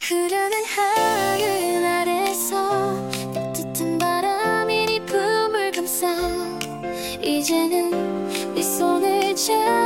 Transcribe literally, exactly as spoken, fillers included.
흐르는 하늘 아래서 따뜻한 바람이 네 품을 감싸 이제는 네 손을 잡